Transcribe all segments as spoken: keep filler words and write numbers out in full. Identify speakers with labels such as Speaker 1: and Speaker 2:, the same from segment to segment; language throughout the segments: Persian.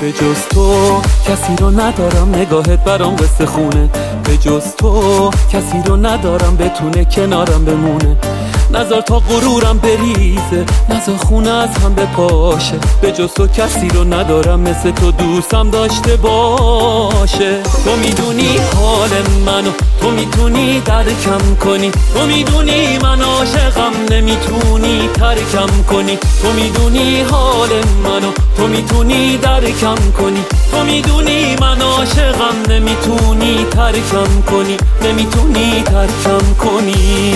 Speaker 1: به جز تو کسی رو ندارم، نگاهت برام قصه خونه. به جز تو کسی رو ندارم بتونه کنارم بمونه. نذار تا غرورم بریزه، نذار خونه از هم بپاشه. به جز تو کسی رو ندارم مثل تو دوستم داشته باشه. تو میدونی حال منو، تو میتونی درکم کنی. تو میدونی من عاشقم، نمیتونی ترکم کنی. تو میدونی حال منو، تو میتونی درکم کنی. تو میدونی من عاشقم، نمیتونی ترکم کنی. نمیتونی ترکم کنی.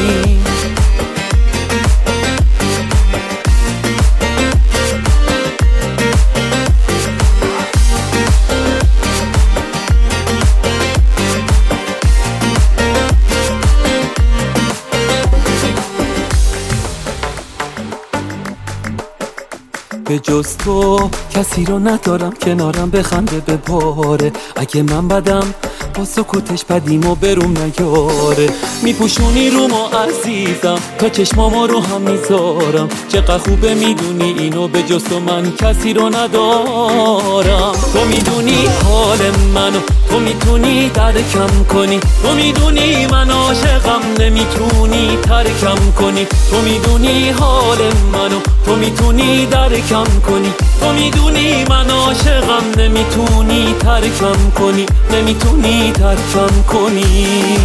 Speaker 1: به جز تو کسی رو ندارم کنارم بخنده بباره. اگه من بدم با سکوتش بدیم و بروم نیاره. میپوشونی رو ما عزیزم، تا چشمامو رو هم میذارم. چقدر خوبه میدونی اینو، به جز تو من کسی رو ندارم. تو میدونی حال منو، تو میتونی درکم کنی. تو میدونی من عاشقم، نمیتونی ترکم کنی. تو میدونی حال منو، تو میتونی درکم کنی. تو میدونی من عاشقم، نمیتونی ترکم کنی. نمیتونی ترکم کنی.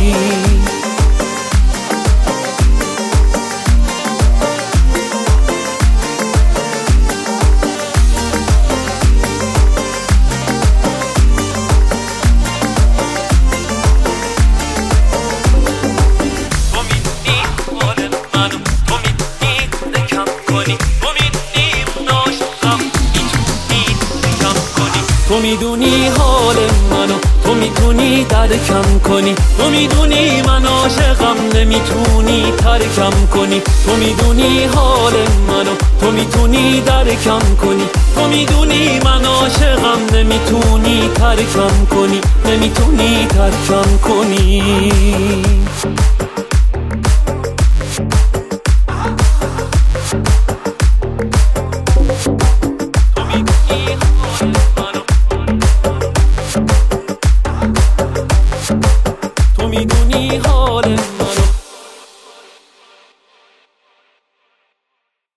Speaker 1: تو میدونی حال منو، تو میتونی درکم کنی. تو میدونی من عاشقم، نمیتونی ترکم کنی. تو میدونی حال منو، تو میتونی درکم کنی. تو میدونی من عاشقم، نمیتونی ترکم کنی. نمیتونی ترکم کنی. تو میدونی حال